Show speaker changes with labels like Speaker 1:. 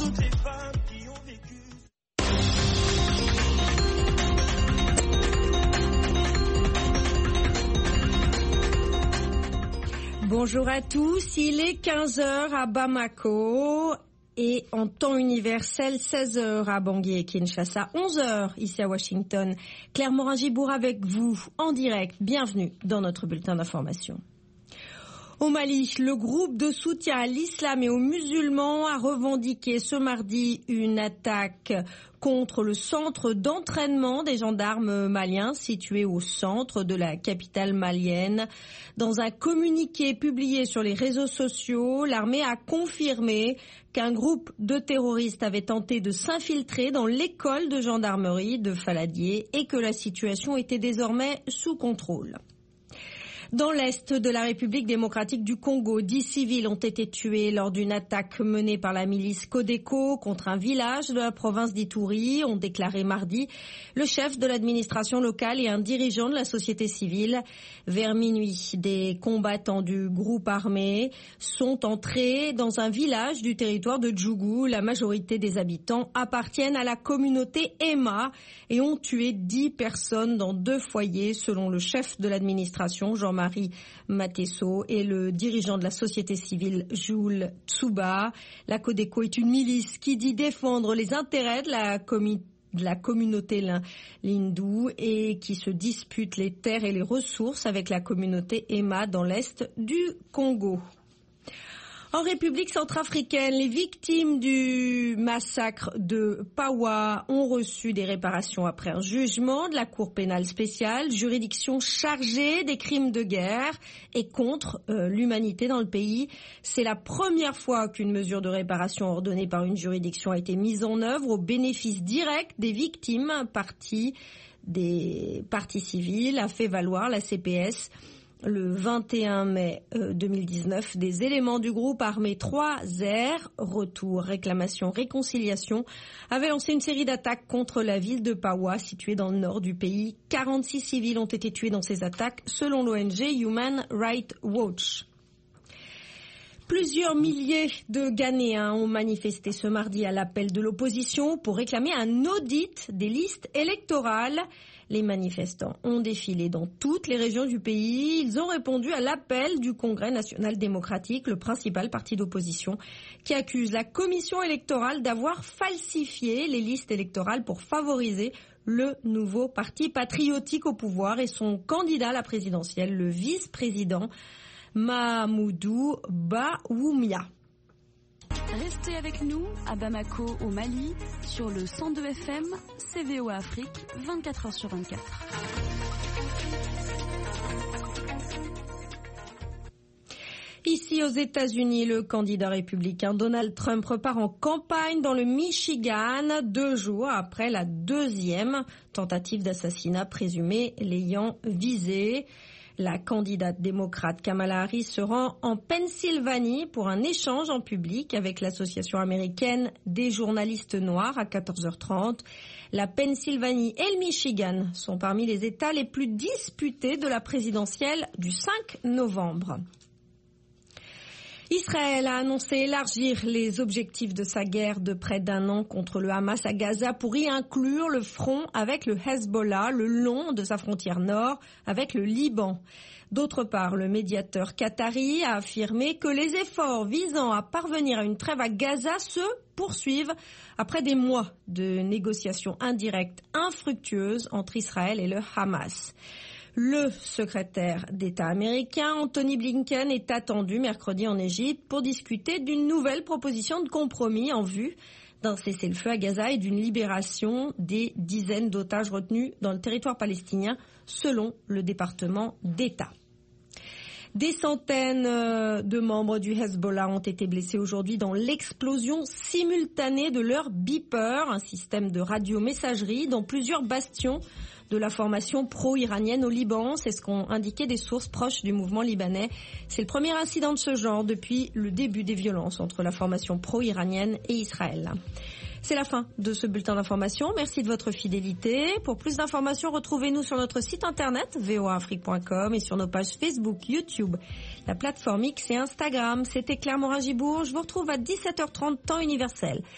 Speaker 1: toutes les femmes qui ont vécu.
Speaker 2: Bonjour à tous, il est 15h à Bamako et en temps universel 16h à Bangui et Kinshasa, 11h ici à Washington. Claire Morin-Gibour avec vous en direct, bienvenue dans notre bulletin d'information. Au Mali, le groupe de soutien à l'islam et aux musulmans a revendiqué ce mardi une attaque contre le centre d'entraînement des gendarmes maliens situé au centre de la capitale malienne. Dans un communiqué publié sur les réseaux sociaux, l'armée a confirmé qu'un groupe de terroristes avait tenté de s'infiltrer dans l'école de gendarmerie de Faladier et que la situation était désormais sous contrôle. Dans l'est de la République démocratique du Congo, 10 civils ont été tués lors d'une attaque menée par la milice Codeco contre un village de la province d'Ituri, ont déclaré mardi le chef de l'administration locale et un dirigeant de la société civile. Vers minuit, des combattants du groupe armé sont entrés dans un village du territoire de Djougou. La majorité des habitants appartiennent à la communauté Emma et ont tué 10 personnes dans 2 foyers, selon le chef de l'administration, Jean-Marie Matesso, et le dirigeant de la société civile, Jules Tsuba. La Codeco est une milice qui dit défendre les intérêts de la communauté Lindou et qui se dispute les terres et les ressources avec la communauté Emma dans l'est du Congo. En République centrafricaine, les victimes du massacre de Pawa ont reçu des réparations après un jugement de la Cour pénale spéciale, juridiction chargée des crimes de guerre et contre l'humanité dans le pays. C'est la première fois qu'une mesure de réparation ordonnée par une juridiction a été mise en œuvre au bénéfice direct des victimes. Des parties civiles a fait valoir la CPS. Le 21 mai 2019, des éléments du groupe armé 3R, Retour, Réclamation, Réconciliation, avaient lancé une série d'attaques contre la ville de Pawa, située dans le nord du pays. 46 civils ont été tués dans ces attaques, selon l'ONG Human Rights Watch. Plusieurs milliers de Ghanéens ont manifesté ce mardi à l'appel de l'opposition pour réclamer un audit des listes électorales. Les manifestants ont défilé dans toutes les régions du pays. Ils ont répondu à l'appel du Congrès national démocratique, le principal parti d'opposition, qui accuse la commission électorale d'avoir falsifié les listes électorales pour favoriser le nouveau parti patriotique au pouvoir et son candidat à la présidentielle, le vice-président Mahamoudou Bawumia.
Speaker 3: Restez avec nous à Bamako au Mali sur le 102 FM CVO Afrique 24h sur 24.
Speaker 2: Ici aux États-Unis, le candidat républicain Donald Trump repart en campagne dans le Michigan 2 jours après la 2e tentative d'assassinat présumée l'ayant visé. La candidate démocrate Kamala Harris se rend en Pennsylvanie pour un échange en public avec l'Association américaine des journalistes noirs à 14h30. La Pennsylvanie et le Michigan sont parmi les États les plus disputés de la présidentielle du 5 novembre. Israël a annoncé élargir les objectifs de sa guerre de près d'1 an contre le Hamas à Gaza pour y inclure le front avec le Hezbollah le long de sa frontière nord avec le Liban. D'autre part, le médiateur qatari a affirmé que les efforts visant à parvenir à une trêve à Gaza se poursuivent après des mois de négociations indirectes infructueuses entre Israël et le Hamas. Le secrétaire d'État américain Anthony Blinken est attendu mercredi en Égypte pour discuter d'une nouvelle proposition de compromis en vue d'un cessez-le-feu à Gaza et d'une libération des dizaines d'otages retenus dans le territoire palestinien, selon le département d'État. Des centaines de membres du Hezbollah ont été blessés aujourd'hui dans l'explosion simultanée de leur beeper, un système de radiomessagerie dans plusieurs bastions de la formation pro-iranienne au Liban. C'est ce qu'ont indiqué des sources proches du mouvement libanais. C'est le premier incident de ce genre depuis le début des violences entre la formation pro-iranienne et Israël. C'est la fin de ce bulletin d'information. Merci de votre fidélité. Pour plus d'informations, retrouvez-nous sur notre site internet voaafrique.com et sur nos pages Facebook, YouTube, la plateforme X et Instagram. C'était Claire Morin-Gibour. Je vous retrouve à 17h30 temps universel